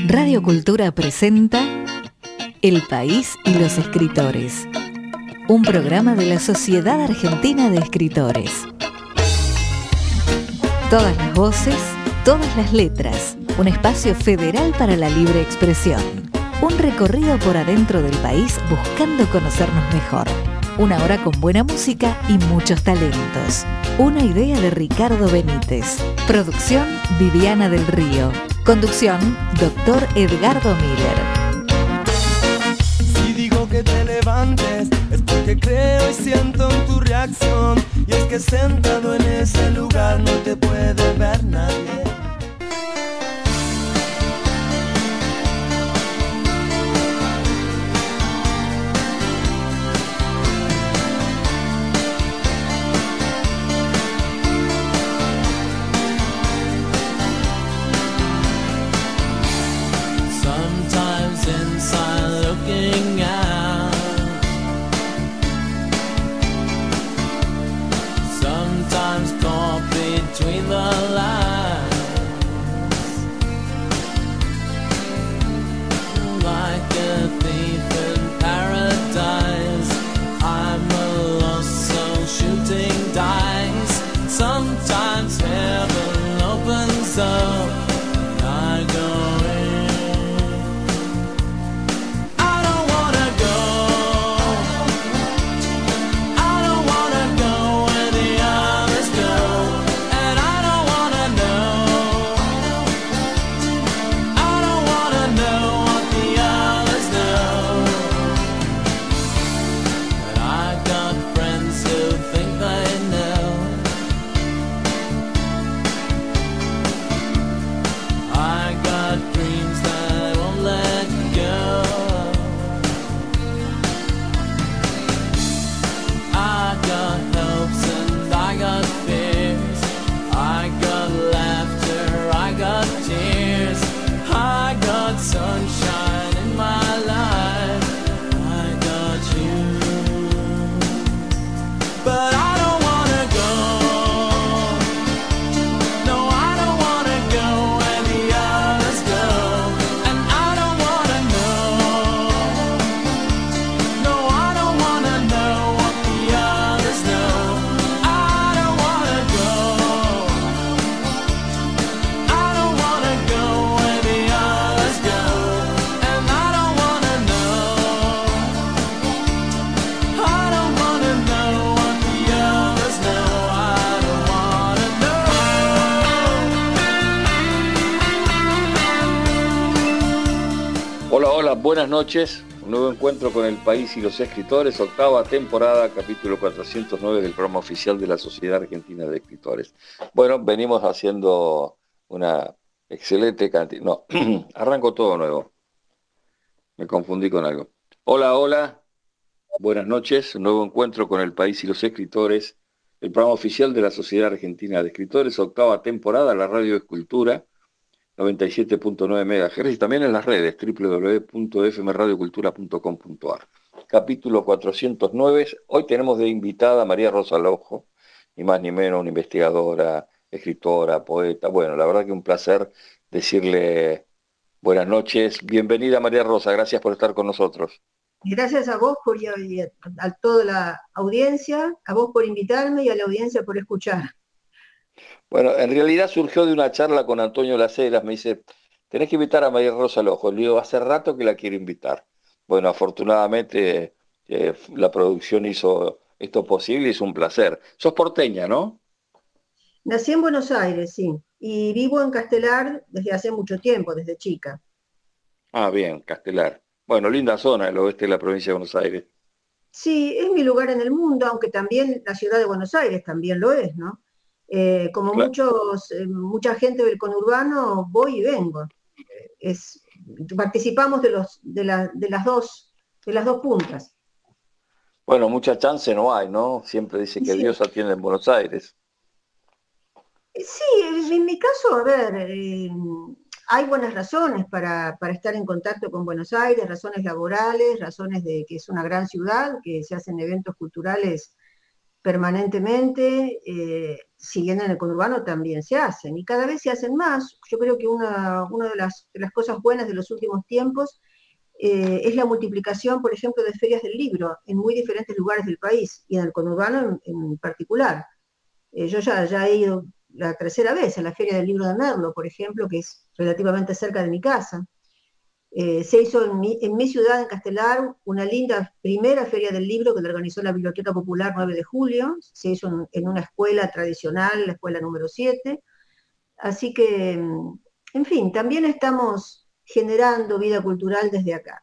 Radio Cultura presenta El País y los Escritores, un programa de la Sociedad Argentina de Escritores. Todas las voces, todas las letras, un espacio federal para la libre expresión. Un recorrido por adentro del país buscando conocernos mejor. Una hora con buena música y muchos talentos. Una idea de Ricardo Benítez. Producción Viviana del Río. Conducción Dr. Edgardo Miller. Si digo que te levantes es porque creo y siento en tu reacción. Y es que sentado en ese lugar no te puede ver nadie. Buenas noches, un nuevo encuentro con el país y los escritores, octava temporada, capítulo 409 del programa oficial de la Sociedad Argentina de Escritores. Bueno, venimos haciendo una excelente cantidad. No, arranco todo nuevo. Me confundí con algo. Hola, buenas noches, un nuevo encuentro con el país y los escritores, el programa oficial de la Sociedad Argentina de Escritores, octava temporada, la radio es Cultura. 97.9 MHz y también en las redes www.fmradiocultura.com.ar. Capítulo 409. Hoy tenemos de invitada a María Rosa Lojo, ni más ni menos, una investigadora, escritora, poeta. Bueno, la verdad que un placer decirle buenas noches. Bienvenida María Rosa, gracias por estar con nosotros. Gracias a vos y a toda la audiencia, a vos por invitarme y a la audiencia por escuchar. Bueno, en realidad surgió de una charla con Antonio Las Heras, me dice, tenés que invitar a María Rosa Lojo. Le digo, hace rato que la quiero invitar. Bueno, afortunadamente la producción hizo esto posible y es un placer. Sos porteña, ¿no? Nací en Buenos Aires, sí, y vivo en Castelar desde hace mucho tiempo, desde chica. Ah, bien, Castelar. Bueno, linda zona, el oeste de la provincia de Buenos Aires. Sí, es mi lugar en el mundo, aunque también la ciudad de Buenos Aires también lo es, ¿no? Como Claro. mucha gente del conurbano, voy y vengo. Participamos de las dos puntas. Bueno, mucha chance no hay, ¿no? Siempre dice que Sí. Dios atiende en Buenos Aires. Sí, en mi caso, a ver, hay buenas razones para estar en contacto con Buenos Aires, razones laborales, razones de que es una gran ciudad, que se hacen eventos culturales permanentemente, si bien en el conurbano también se hacen, y cada vez se hacen más. Yo creo que una de las cosas buenas de los últimos tiempos es la multiplicación, por ejemplo, de ferias del libro en muy diferentes lugares del país, y en el conurbano en particular. Yo ya he ido la tercera vez a la Feria del Libro de Merlo, por ejemplo, que es relativamente cerca de mi casa. Se hizo en mi ciudad, en Castelar, una linda primera Feria del Libro que la organizó la Biblioteca Popular 9 de Julio. Se hizo en una escuela tradicional, la escuela número 7. Así que, en fin, también estamos generando vida cultural desde acá.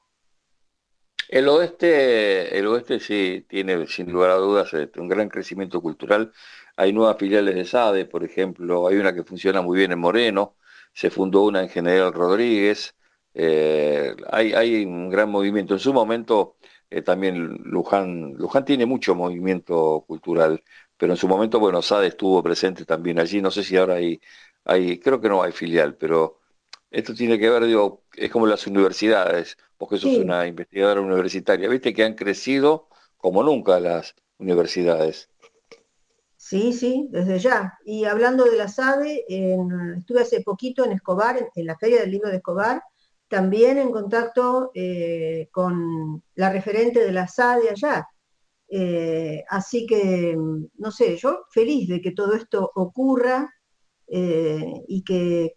El oeste sí tiene, sin lugar a dudas, un gran crecimiento cultural. Hay nuevas filiales de SADE, por ejemplo, hay una que funciona muy bien en Moreno, se fundó una en General Rodríguez, hay un gran movimiento. En su momento también Luján tiene mucho movimiento cultural, pero en su momento, bueno, SADE estuvo presente también allí. No sé si ahora creo que no hay filial, pero esto tiene que ver, digo, es como las universidades. Vos que sos Sí, una investigadora universitaria, viste que han crecido como nunca las universidades. sí, sí, desde ya. Y hablando de la SADE, estuve hace poquito en Escobar, en la Feria del Libro de Escobar, también en contacto con la referente de la SADE allá. Así que, no sé, yo feliz de que todo esto ocurra, y que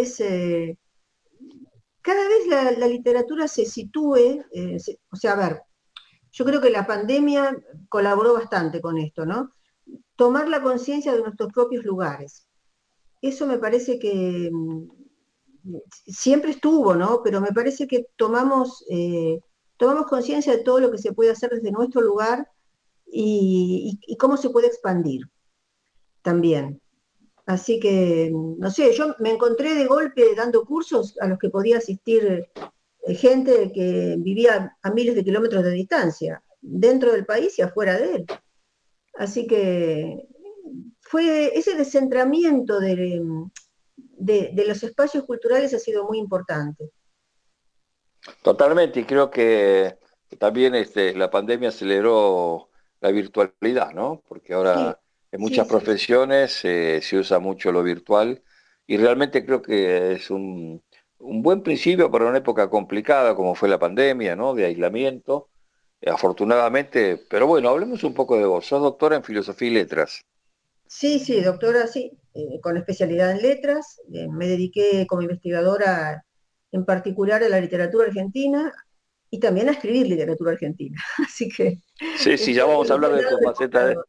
cada vez la literatura se sitúe, o sea, a ver, yo creo que la pandemia colaboró bastante con esto, ¿no? Tomar la conciencia de nuestros propios lugares. Eso me parece que siempre estuvo, ¿no? Pero me parece que tomamos conciencia de todo lo que se puede hacer desde nuestro lugar, y cómo se puede expandir también. Así que, no sé, yo me encontré de golpe dando cursos a los que podía asistir gente que vivía a miles de kilómetros de distancia, dentro del país y afuera de él. Así que fue ese descentramiento de los espacios culturales ha sido muy importante. Totalmente, y creo que también la pandemia aceleró la virtualidad, ¿no? Porque Sí, ahora en sí, muchas sí, sí. profesiones se usa mucho lo virtual y realmente creo que es un buen principio para una época complicada como fue la pandemia, ¿no? De aislamiento, afortunadamente. Pero bueno, hablemos un poco de vos. Sos doctora en Filosofía y Letras. Sí, sí, doctora, sí, con especialidad en letras. Me dediqué como investigadora en particular a la literatura argentina y también a escribir literatura argentina. Así que Sí, sí, ya estoy en vamos a los hablar dos de tu lados del faceta. mostrador.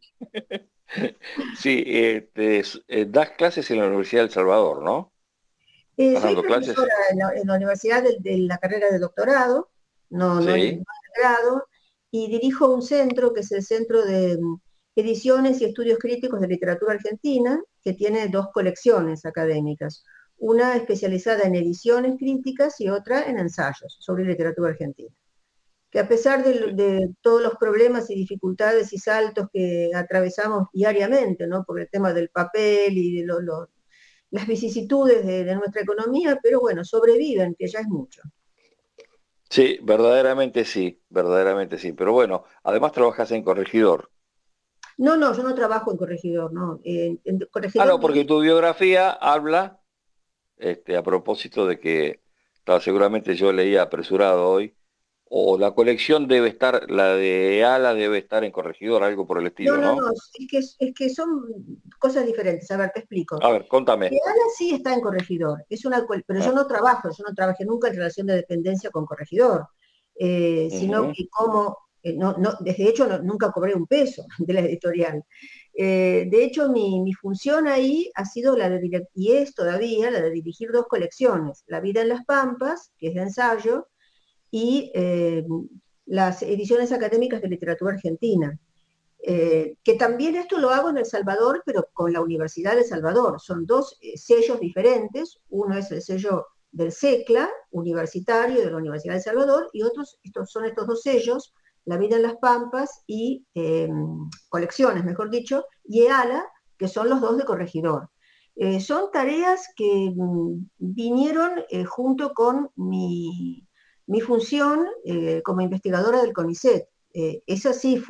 Sí, das clases en la Universidad de El Salvador, ¿no? ¿Estás Soy dando profesora clases? en la universidad de la carrera de doctorado, no Sí. el grado, y dirijo un centro que es el Centro de Ediciones y Estudios Críticos de Literatura Argentina, que tiene dos colecciones académicas, una especializada en ediciones críticas y otra en ensayos sobre literatura argentina. Que a pesar de todos los problemas y dificultades y saltos que atravesamos diariamente, ¿no? Por el tema del papel y de las vicisitudes de nuestra economía, pero bueno, sobreviven, que ya es mucho. Sí, verdaderamente sí, verdaderamente sí. Pero bueno, además trabajas en Corregidor. No, no, yo no trabajo en Corregidor, no. En Ah, Corregidor no, porque dirijo. tu biografía habla, a propósito de que, claro, seguramente yo leía apresurado hoy, o la colección debe estar, la de Ala debe estar en Corregidor, algo por el No, estilo, no, ¿no? no, es que son cosas diferentes. A ver, te explico. A ver, contame. Ana sí está en Corregidor, pero Ah, yo no trabajé nunca en relación de dependencia con Corregidor, sino ujú. que como, desde hecho nunca cobré un peso de la editorial. De hecho, mi función ahí ha sido y es todavía la de dirigir dos colecciones, La vida en las Pampas, que es de ensayo, y las ediciones académicas de literatura argentina. Que también esto lo hago en El Salvador, pero con la Universidad de El Salvador. Son dos sellos diferentes. Uno es el sello del SECLA, universitario de la Universidad de El Salvador, y son estos dos sellos, La vida en las Pampas y Colecciones, mejor dicho, y EALA, que son los dos de Corregidor. Son tareas que vinieron junto con mi función como investigadora del CONICET. Esa sí fue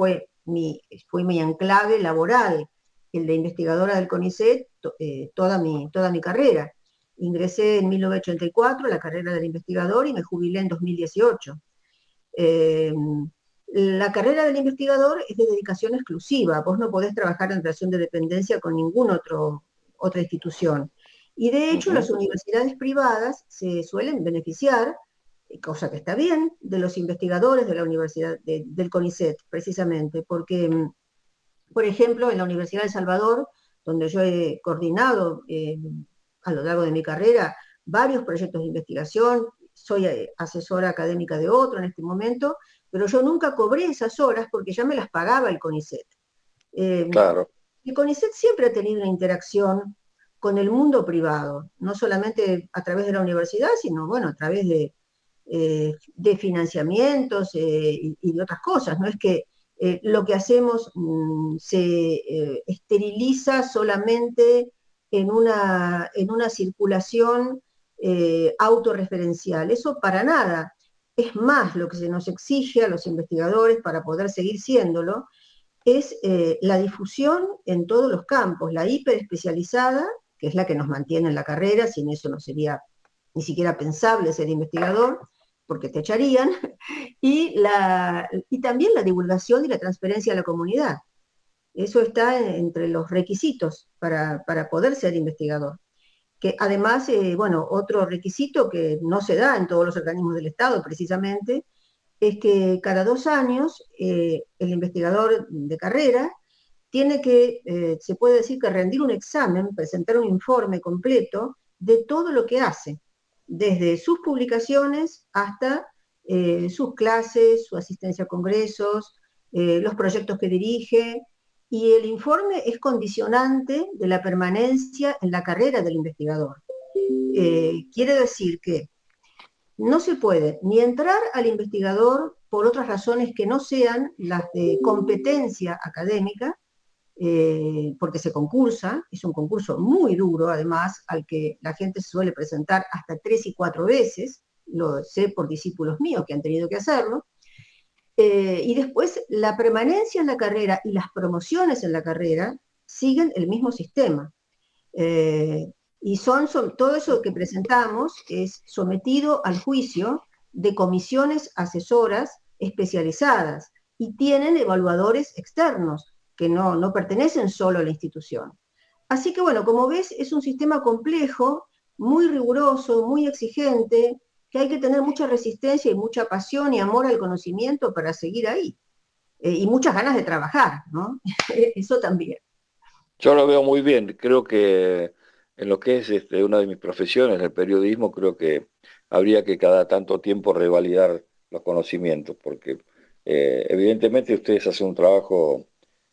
fue mi enclave laboral, el de investigadora del CONICET, toda mi carrera. Ingresé en 1984 a la carrera del investigador y me jubilé en 2018. La carrera del investigador es de dedicación exclusiva, vos no podés trabajar en relación de dependencia con ninguna otra institución. Y de hecho las universidades privadas se suelen beneficiar, cosa que está bien, de los investigadores de la universidad, del CONICET, precisamente, porque, por ejemplo, en la Universidad de El Salvador, donde yo he coordinado a lo largo de mi carrera varios proyectos de investigación, soy asesora académica de otro en este momento, pero yo nunca cobré esas horas porque ya me las pagaba el CONICET. Claro. El CONICET siempre ha tenido una interacción con el mundo privado, no solamente a través de la universidad, sino bueno, a través de financiamientos y de otras cosas. No es que lo que hacemos se esteriliza solamente en una circulación autorreferencial. Eso para nada. Es más, lo que se nos exige a los investigadores para poder seguir siéndolo es la difusión en todos los campos, la hiperespecializada, que es la que nos mantiene en la carrera, sin eso no sería ni siquiera pensable ser investigador, porque te echarían, y también la divulgación y la transferencia a la comunidad. Eso está entre los requisitos para poder ser investigador. Que además, bueno, otro requisito que no se da en todos los organismos del Estado, precisamente, es que cada 2 años el investigador de carrera tiene que, se puede decir que rendir un examen, presentar un informe completo de todo lo que hace, desde sus publicaciones hasta sus clases, su asistencia a congresos, los proyectos que dirige, y el informe es condicionante de la permanencia en la carrera del investigador. Quiere decir que no se puede ni entrar al investigador por otras razones que no sean las de competencia académica, porque se concursa, es un concurso muy duro además, al que la gente se suele presentar hasta 3 y 4 veces, lo sé por discípulos míos que han tenido que hacerlo, y después la permanencia en la carrera y las promociones en la carrera siguen el mismo sistema. Y todo eso que presentamos es sometido al juicio de comisiones asesoras especializadas y tienen evaluadores externos que no pertenecen solo a la institución. Así que bueno, como ves, es un sistema complejo, muy riguroso, muy exigente, que hay que tener mucha resistencia y mucha pasión y amor al conocimiento para seguir ahí. Y muchas ganas de trabajar, ¿no? Eso también. Yo lo veo muy bien. Creo que en lo que es una de mis profesiones, el periodismo, creo que habría que cada tanto tiempo revalidar los conocimientos, porque evidentemente ustedes hacen un trabajo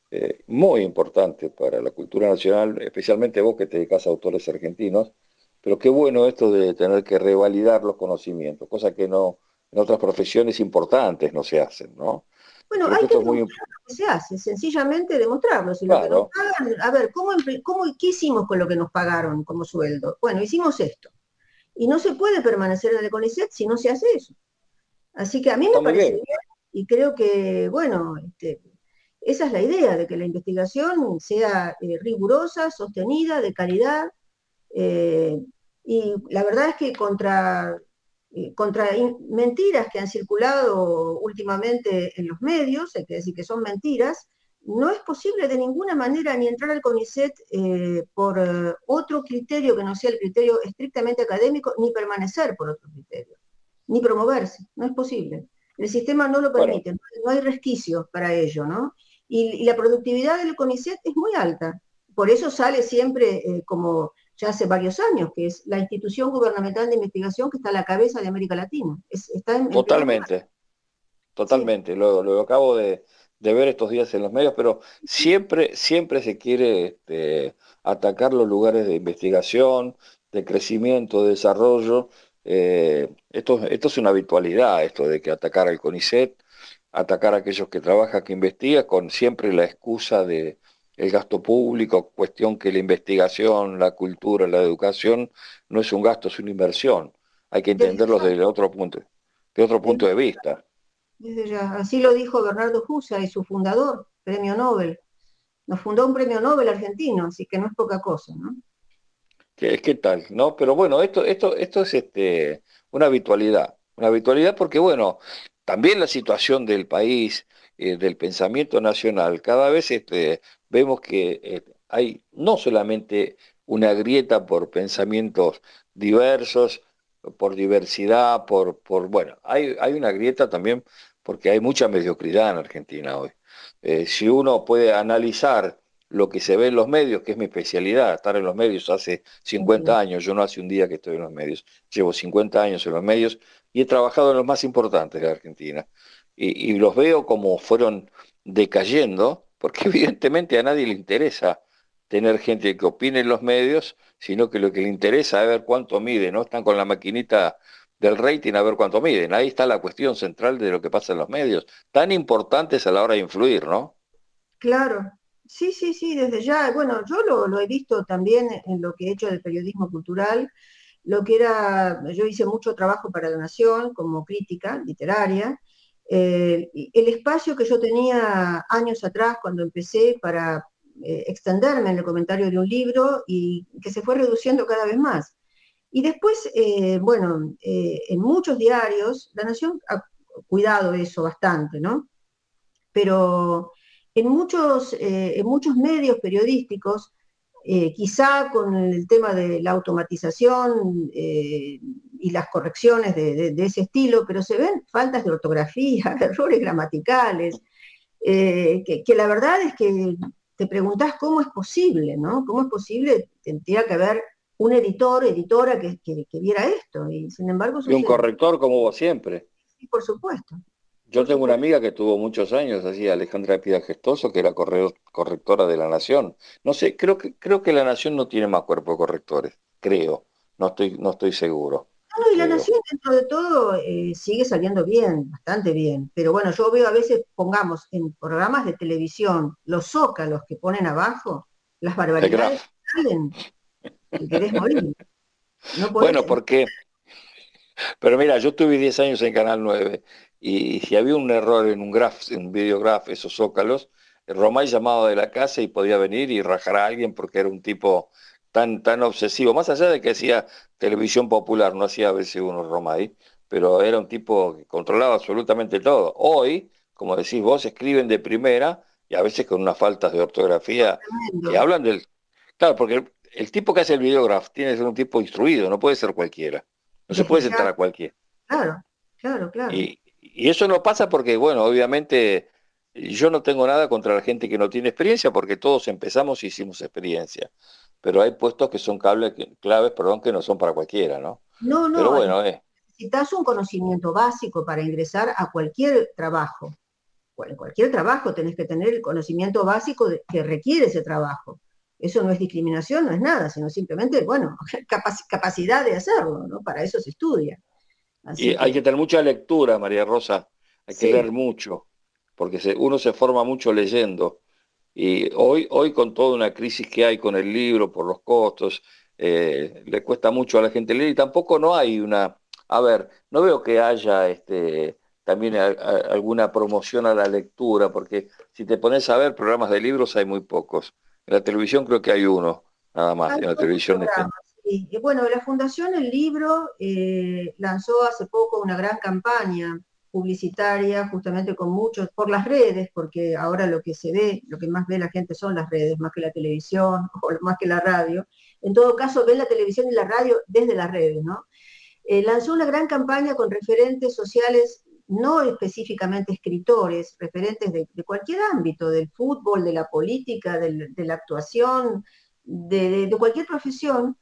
muy importante para la cultura nacional, especialmente vos que te dedicás a autores argentinos, pero qué bueno esto de tener que revalidar los conocimientos, cosa que no en otras profesiones importantes no se hacen, ¿no? Bueno, Creo hay que que esto es muy demostrar lo que se hace, sencillamente demostrarlo. Si lo que nos claro, pagan, a ver, ¿qué hicimos con lo que nos pagaron como sueldo? Bueno, hicimos esto. Y no se puede permanecer en el CONICET si no se hace eso. Así que a mí está me muy parece bien. bien y creo que, bueno, esa es la idea, de que la investigación sea rigurosa, sostenida, de calidad. eh, y la verdad es que contra mentiras que han circulado últimamente en los medios, hay que decir que son mentiras, no es posible de ninguna manera ni entrar al CONICET por otro criterio que no sea el criterio estrictamente académico, ni permanecer por otro criterio, ni promoverse, no es posible. El sistema no lo Bueno, permite, no hay resquicios para ello, ¿no? Y la productividad del CONICET es muy alta. Por eso sale siempre como ya hace varios años, que es la institución gubernamental de investigación que está a la cabeza de América Latina. Está en primer lugar. totalmente, Sí, totalmente. Lo acabo de ver estos días en los medios, pero siempre se quiere atacar los lugares de investigación, de crecimiento, de desarrollo. Esto es una habitualidad, esto de que atacar al CONICET, atacar a aquellos que trabajan, que investigan, con siempre la excusa de el gasto público, cuestión que la investigación, la cultura, la educación no es un gasto, es una inversión. Hay que desde entenderlos ya, de otro punto desde, de vista. desde ya. Así lo dijo Bernardo Jussa y su fundador. premio Nobel. Nos fundó un premio Nobel argentino, así que no es poca cosa, ¿no? ¿Qué tal? ¿No? Pero bueno, esto es una habitualidad porque, bueno, también la situación del país, del pensamiento nacional, cada vez vemos que hay no solamente una grieta por pensamientos diversos, por diversidad, bueno, hay una grieta también porque hay mucha mediocridad en Argentina hoy. Si uno puede analizar lo que se ve en los medios, que es mi especialidad, estar en los medios hace 50 años, yo no hace un día que estoy en los medios, llevo 50 años en los medios y he trabajado en los más importantes de la Argentina. Y los veo como fueron decayendo, porque evidentemente a nadie le interesa tener gente que opine en los medios, sino que lo que le interesa es ver cuánto mide, ¿no? Están con la maquinita del rating a ver cuánto miden. Ahí está la cuestión central de lo que pasa en los medios, tan importantes a la hora de influir, ¿no? Claro, sí, sí, sí, desde ya, bueno, yo lo he visto también en lo que he hecho del periodismo cultural, lo que era, yo hice mucho trabajo para La Nación como crítica literaria, y el espacio que yo tenía años atrás cuando empecé para extenderme en el comentario de un libro y que se fue reduciendo cada vez más. Y después, bueno, en muchos diarios, La Nación ha cuidado eso bastante, ¿no? Pero en muchos medios periodísticos, quizá con el tema de la automatización y las correcciones de ese estilo, pero se ven faltas de ortografía, errores gramaticales, que la verdad es que te preguntás cómo es posible, ¿no? ¿Cómo es posible? Tendría que haber un editor, editora que viera esto, y sin embargo Y un sucede. corrector como vos siempre. Sí, por supuesto, Yo por tengo una supuesto. amiga que tuvo muchos años, así, Alejandra Pida Gestoso, que era correctora de La Nación. No sé, creo que La Nación no tiene más cuerpo de correctores, creo. No estoy seguro, No, y La creo. Nación dentro de todo sigue saliendo bien, bastante bien. Pero bueno, yo veo a veces, pongamos, en programas de televisión, los zócalos que ponen abajo, las El barbaridades Graf. que salen, que querés morir. No podés. Bueno, pero mira, yo tuve 10 años en Canal 9 y si había un error en un graph, en un videograph, esos zócalos, Romay llamaba de la casa y podía venir y rajar a alguien porque era un tipo tan obsesivo, más allá de que hacía televisión popular, no hacía a veces uno Romay, pero era un tipo que controlaba absolutamente todo. Hoy, como decís vos, escriben de primera y a veces con unas faltas de ortografía que Tremendo. hablan del... Claro, porque el tipo que hace el videograph tiene que ser un tipo instruido, no puede ser cualquiera. No se Desde puede ya, sentar a cualquiera. claro, claro, claro. Y eso no pasa porque, bueno, obviamente yo no tengo nada contra la gente que no tiene experiencia porque todos empezamos y hicimos experiencia. Pero hay puestos que son claves, perdón, que no son para cualquiera, ¿no? No, Pero no, bueno, necesitas un conocimiento básico para ingresar a cualquier trabajo. Bueno, en cualquier trabajo tenés que tener el conocimiento básico que requiere ese trabajo. Eso no es discriminación, no es nada, sino simplemente, bueno, capacidad de hacerlo, ¿no? Para eso se estudia. y Así hay que, que tener mucha lectura, María Rosa, hay que sí, leer mucho, porque uno se forma mucho leyendo. Y hoy con toda una crisis que hay con el libro por los costos, le cuesta mucho a la gente leer y tampoco no hay una, a ver, no veo que haya también alguna promoción a la lectura, porque si te pones a ver programas de libros hay muy pocos. En la televisión creo que hay uno, nada más, hay en la pocos televisión programas. Sí. Y bueno, la Fundación El Libro lanzó hace poco una gran campaña publicitaria, justamente con muchos, por las redes, porque ahora lo que se ve, lo que más ve la gente son las redes, más que la televisión o más que la radio. En todo caso, ven la televisión y la radio desde las redes, ¿no? Lanzó una gran campaña con referentes sociales, no específicamente escritores, referentes de cualquier ámbito, del fútbol, de la política, de la actuación, de cualquier profesión,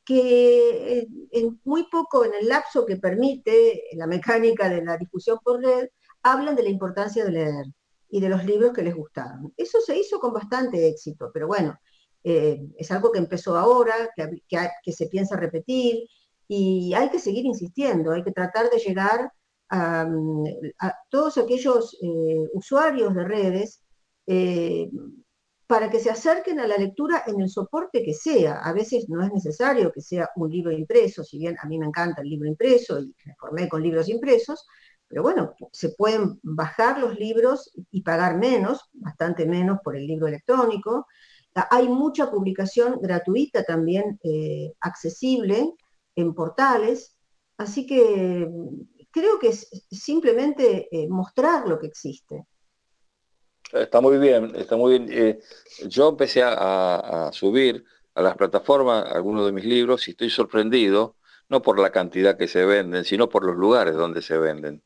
que en muy poco, en el lapso que permite la mecánica de la difusión por red, hablan de la importancia de leer y de los libros que les gustaron. Eso se hizo con bastante éxito, pero bueno, es algo que empezó ahora, que se piensa repetir, y hay que seguir insistiendo, hay que tratar de llegar a, a todos aquellos usuarios de redes eh, para que se acerquen a la lectura en el soporte que sea. A veces no es necesario que sea un libro impreso, si bien a mí me encanta el libro impreso y me formé con libros impresos, pero bueno, se pueden bajar los libros y pagar menos, bastante menos por el libro electrónico. Hay mucha publicación gratuita también accesible en portales, así que creo que es simplemente mostrar lo que existe. Está muy bien, está muy bien. Yo empecé a subir a las plataformas algunos de mis libros y estoy sorprendido, no por la cantidad que se venden, sino por los lugares donde se venden.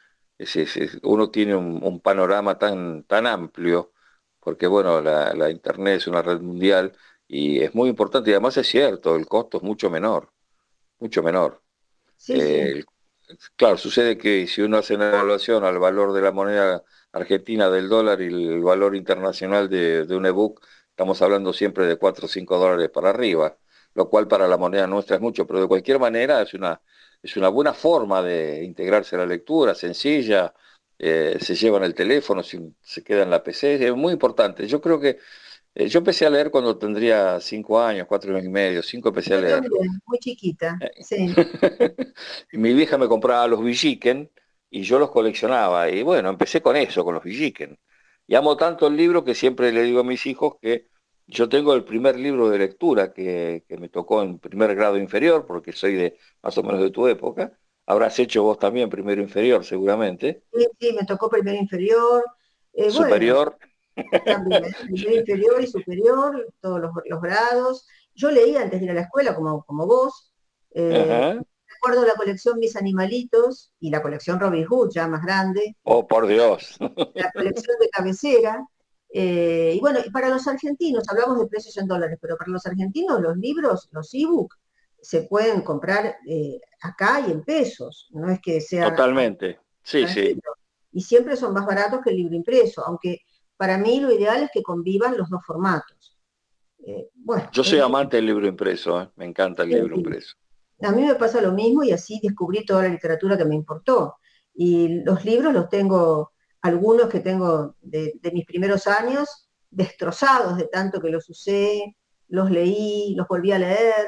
Uno tiene un panorama tan amplio, porque bueno, la Internet es una red mundial y es muy importante y además es cierto, el costo es mucho menor, mucho menor. Sí, sí. Eh, claro, sucede que si uno hace una evaluación al valor de la moneda argentina del dólar y el valor internacional de un ebook, estamos hablando siempre de 4 o 5 dólares para arriba, lo cual para la moneda nuestra es mucho, pero de cualquier manera es una buena forma de integrarse a la lectura, sencilla, se lleva en el teléfono, se queda en la PC, es muy importante. Yo creo que yo empecé a leer cuando tendría 5 años, 4 años y medio, 5 empecé a Yo leer. también, muy chiquita, sí. Y mi vieja me compraba los Villiquen y yo los coleccionaba. Y bueno, empecé con eso, con los Villiquen. Y amo tanto el libro que siempre le digo a mis hijos que yo tengo el primer libro de lectura que me tocó en primer grado inferior, porque soy de más o menos de tu época. Habrás hecho vos también primero inferior, seguramente. Sí, sí, me tocó primero inferior. Bueno, Superior. también, primero inferior y superior, todos los grados. Yo leía antes de ir a la escuela, como vos. Ajá. Recuerdo la colección Mis Animalitos y la colección Robin Hood, ya más grande, Oh, por Dios. la colección de cabecera. Y bueno, y para los argentinos, hablamos de precios en dólares, pero para los argentinos los libros, los ebook, se pueden comprar acá y en pesos, no es que sea Totalmente. Sí, sí. extranjero. Y siempre son más baratos que el libro impreso, aunque para mí lo ideal es que convivan los dos formatos. Bueno, Yo es soy amante del libro impreso, ¿eh? Me encanta el libro distinto. impreso. A mí me pasa lo mismo y así descubrí toda la literatura que me importó. Y los libros los tengo, algunos que tengo de mis primeros años, destrozados de tanto que los usé, los leí, los volví a leer.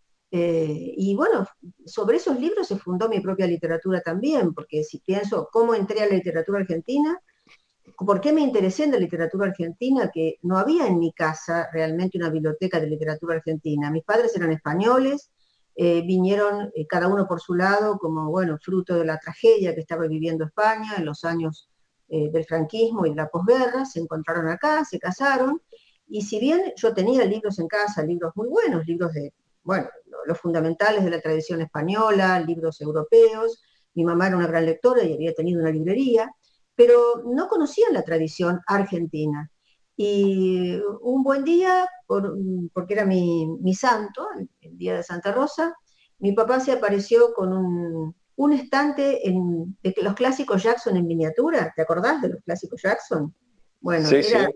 Y bueno, sobre esos libros se fundó mi propia literatura también, porque si pienso cómo entré a la literatura argentina, por qué me interesé en la literatura argentina, que no había en mi casa realmente una biblioteca de literatura argentina. Mis padres eran españoles, vinieron cada uno por su lado como, bueno, fruto de la tragedia que estaba viviendo España en los años del franquismo y de la posguerra, se encontraron acá, se casaron, y si bien yo tenía libros en casa, libros muy buenos, libros de, bueno, los fundamentales de la tradición española, libros europeos, mi mamá era una gran lectora y había tenido una librería, pero no conocían la tradición argentina. Y un buen día, porque era mi santo, el día de Santa Rosa, mi papá se apareció con un estante de los clásicos Jackson en miniatura. ¿Te acordás de los clásicos Jackson? Bueno, Sí, era sí.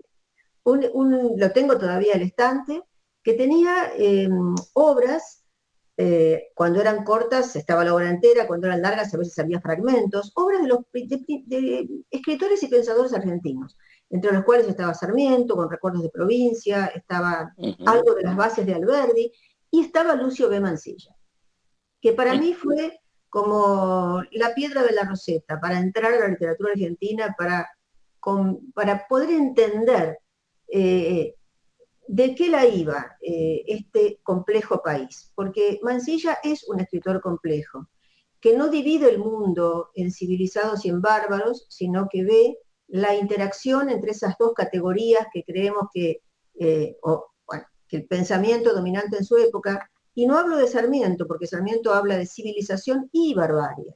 lo tengo todavía el estante, que tenía obras, cuando eran cortas estaba la obra entera, cuando eran largas a veces había fragmentos, obras de escritores y pensadores argentinos, entre los cuales estaba Sarmiento, con Recuerdos de Provincia, estaba Ujú. algo de las bases de Alberdi, y estaba Lucio B. Mansilla, que para mí fue como la piedra de la Roseta, para entrar a la literatura argentina, para poder entender eh, ¿de qué la iba este complejo país? Porque Mansilla es un escritor complejo, que no divide el mundo en civilizados y en bárbaros, sino que ve la interacción entre esas dos categorías que creemos bueno, que el pensamiento dominante en su época, y no hablo de Sarmiento, porque Sarmiento habla de civilización y barbarie.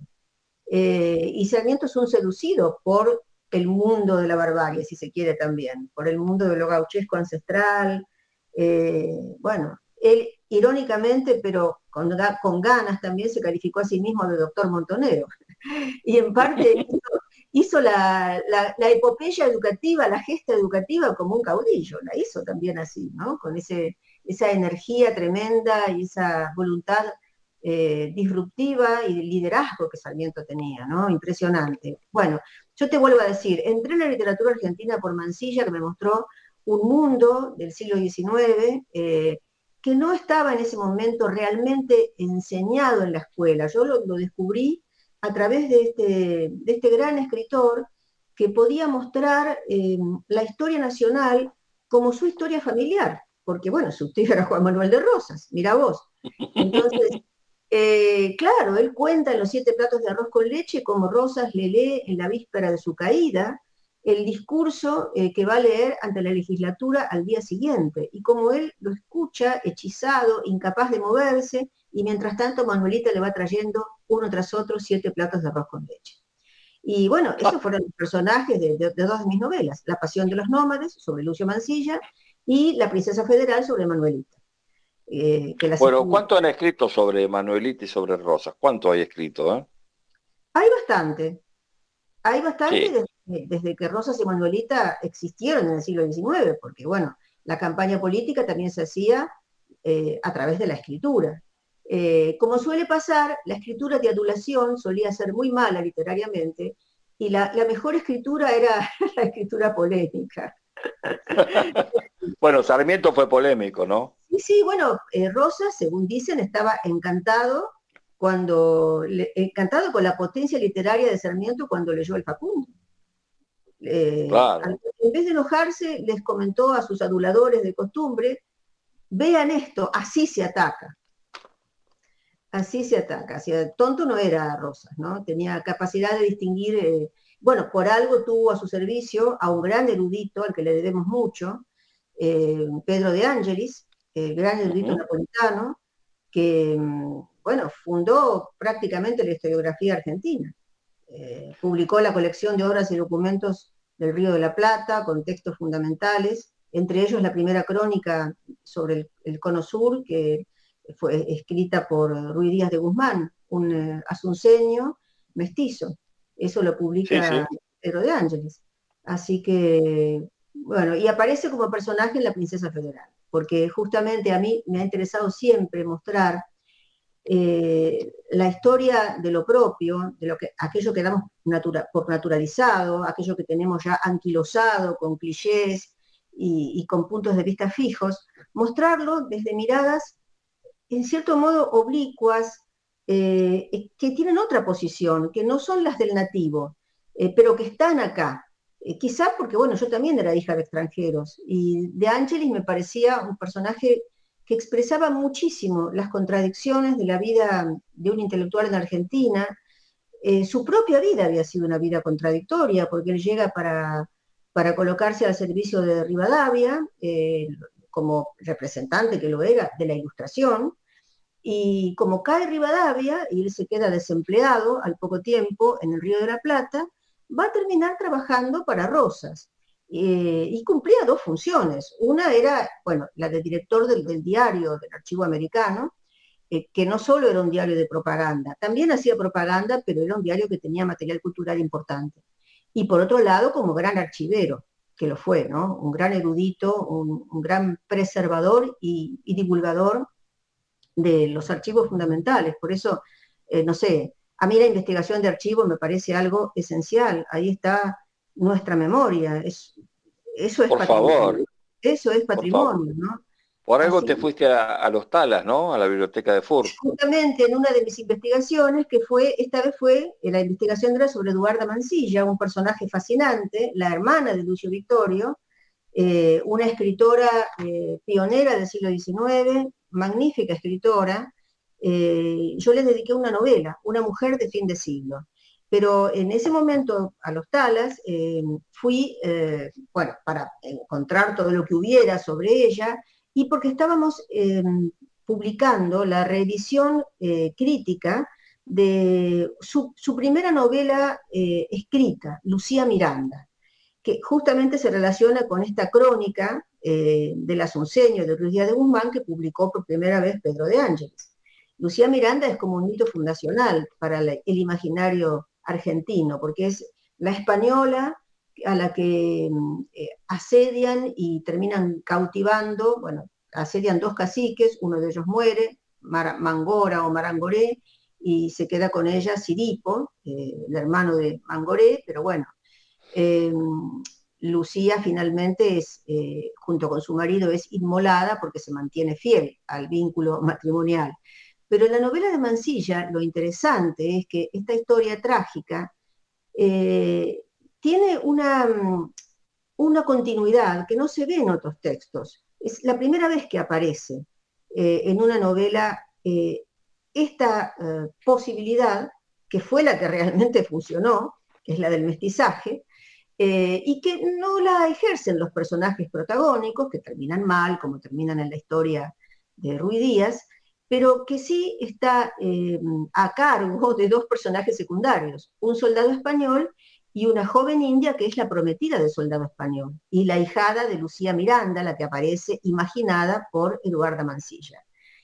Y Sarmiento es un seducido por el mundo de la barbarie, si se quiere también, por el mundo de lo gauchesco ancestral. Bueno, él irónicamente, pero con ganas también se calificó a sí mismo de doctor Montonero. Y en parte hizo la epopeya educativa, la gesta educativa como un caudillo, la hizo también así, ¿no? Con esa energía tremenda y esa voluntad disruptiva y de liderazgo que Sarmiento tenía, ¿no? Impresionante. Bueno, yo te vuelvo a decir, entré en la literatura argentina por Mansilla, que me mostró un mundo del siglo XIX que no estaba en ese momento realmente enseñado en la escuela. Yo lo descubrí a través de este gran escritor que podía mostrar la historia nacional como su historia familiar, porque bueno, su tío era Juan Manuel de Rosas, mira vos. Entonces, claro, él cuenta en los 7 platos de arroz con leche cómo Rosas le lee en la víspera de su caída el discurso que va a leer ante la legislatura al día siguiente, y como él lo escucha hechizado, incapaz de moverse, y mientras tanto Manuelita le va trayendo uno tras otro 7 platos de arroz con leche. Y bueno, esos fueron los personajes de 2 de mis novelas, La Pasión de los Nómades, sobre Lucio Mansilla, y La Princesa Federal, sobre Manuelita. Bueno, ¿cuánto han escrito sobre Manuelita y sobre Rosas? ¿Cuánto hay escrito? Hay bastante Sí. desde que Rosas y Manuelita existieron en el siglo XIX, porque bueno, la campaña política también se hacía a través de la escritura. Como suele pasar, la escritura de adulación solía ser muy mala literariamente, y la mejor escritura era la escritura polémica. Bueno, Sarmiento fue polémico, ¿no? Y sí, bueno, Rosas, según dicen, estaba encantado con la potencia literaria de Sarmiento cuando leyó el Facundo. Claro. En vez de enojarse, les comentó a sus aduladores de costumbre: vean esto, así se ataca. Así se ataca. O sea, tonto no era Rosas, ¿no? Tenía capacidad de distinguir, bueno, por algo tuvo a su servicio a un gran erudito, al que le debemos mucho, Pedro de Angelis, el gran erudito napolitano, que, bueno, fundó prácticamente la historiografía argentina. Publicó la colección de obras y documentos del Río de la Plata, con textos fundamentales, entre ellos la primera crónica sobre el Cono Sur, que fue escrita por Ruy Díaz de Guzmán, un asunceño mestizo. Eso lo Sí, publica sí. Pedro de Ángeles. Así que, bueno, y aparece como personaje en La Princesa Federal, porque justamente a mí me ha interesado siempre mostrar la historia de lo propio, aquello que damos por naturalizado, aquello que tenemos ya anquilosado con clichés y con puntos de vista fijos, mostrarlo desde miradas en cierto modo oblicuas, que tienen otra posición, que no son las del nativo, pero que están acá. Quizás porque, bueno, yo también era hija de extranjeros, y De Angelis me parecía un personaje que expresaba muchísimo las contradicciones de la vida de un intelectual en Argentina. Su propia vida había sido una vida contradictoria, porque él llega para colocarse al servicio de Rivadavia, como representante que lo era de la Ilustración, y como cae Rivadavia y él se queda desempleado al poco tiempo en el Río de la Plata, va a terminar trabajando para Rosas. Y cumplía 2 funciones. Una era, bueno, la de director del diario, del Archivo Americano, que no solo era un diario de propaganda, también hacía propaganda, pero era un diario que tenía material cultural importante. Y por otro lado, como gran archivero, que lo fue, ¿no? Un gran erudito, un gran preservador y divulgador de los archivos fundamentales. Por eso, no sé, a mí la investigación de archivos me parece algo esencial. Ahí está nuestra memoria. Eso es Por patrimonio. favor, Eso es por favor. patrimonio, ¿no? Por algo Así, te fuiste a los Talas, ¿no? A la biblioteca de Furt. justamente en una de mis investigaciones, esta vez fue, la investigación era sobre Eduarda Mansilla, un personaje fascinante, la hermana de Lucio Victorio, una escritora pionera del siglo XIX, magnífica escritora. Yo le dediqué una novela, Una mujer de fin de siglo. Pero en ese momento, a los Talas, fui, bueno, para encontrar todo lo que hubiera sobre ella, y porque estábamos publicando la reedición crítica de su primera novela escrita, Lucía Miranda, que justamente se relaciona con esta crónica del Asunceño de Ruiz Díaz de Guzmán, que publicó por primera vez Pedro de Ángeles. Lucía Miranda es como un mito fundacional para el imaginario argentino, porque es la española a la que asedian y terminan cautivando, bueno, asedian 2 caciques, uno de ellos muere, Mangora o Marangoré, y se queda con ella Siripo, el hermano de Mangoré, pero bueno, Lucía finalmente junto con su marido, es inmolada porque se mantiene fiel al vínculo matrimonial. Pero en la novela de Mansilla lo interesante es que esta historia trágica tiene una continuidad que no se ve en otros textos. Es la primera vez que aparece en una novela esta posibilidad, que fue la que realmente funcionó, que es la del mestizaje, y que no la ejercen los personajes protagónicos, que terminan mal, como terminan en la historia de Ruy Díaz, pero que sí está a cargo de dos personajes secundarios, un soldado español y una joven india que es la prometida del soldado español, y la hijada de Lucía Miranda, la que aparece imaginada por Eduarda Mansilla.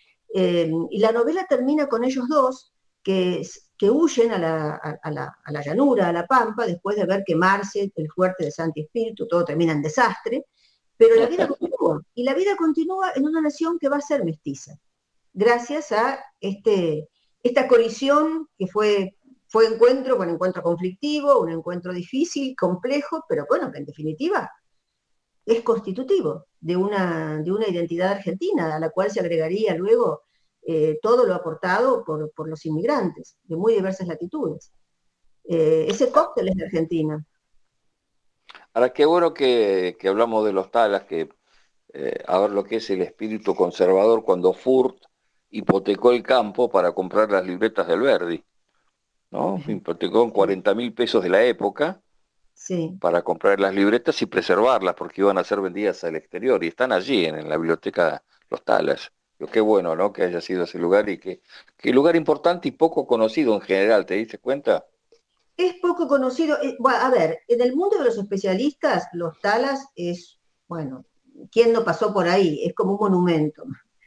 Y la novela termina con ellos dos que huyen a la llanura, a la pampa, después de ver quemarse el fuerte de Santi Espíritu, todo termina en desastre, pero la vida continúa, y la vida continúa en una nación que va a ser mestiza, gracias a esta colisión que fue encuentro con encuentro conflictivo, un encuentro difícil, complejo, pero bueno, que en definitiva es constitutivo de una identidad argentina, a la cual se agregaría luego todo lo aportado por los inmigrantes de muy diversas latitudes. Ese cóctel es de Argentina. Ahora, qué bueno que hablamos de los talas, que a ver lo que es el espíritu conservador cuando Furt hipotecó el campo para comprar las libretas del Verdi, ¿no? Hipotecó en 40.000 pesos de la época Sí. para comprar las libretas y preservarlas porque iban a ser vendidas al exterior y están allí en la biblioteca Los Talas. Qué bueno, ¿no? Que haya sido ese lugar y que lugar importante y poco conocido en general, ¿te diste cuenta? Es poco conocido. Bueno, a ver, en el mundo de los especialistas, Los Talas es, bueno, ¿quién no pasó por ahí? Es como un monumento.